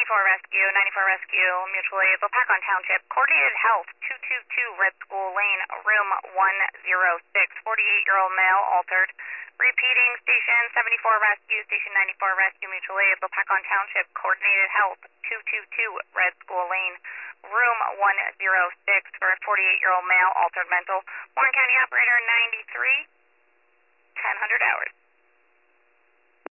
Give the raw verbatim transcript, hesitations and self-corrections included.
ninety-four Rescue, ninety-four Rescue, Mutual Aid, Lopakon Township, Coordinated Health, two two two Red School Lane, room one oh six, forty-eight-year-old male, altered. Repeating, Station seventy-four Rescue, Station ninety-four Rescue, Mutual Aid, Lopakon Township, Coordinated Health, two two two Red School Lane, room one oh six for a forty-eight-year-old male, altered mental. Warren County Operator ninety-three, ten hundred hours.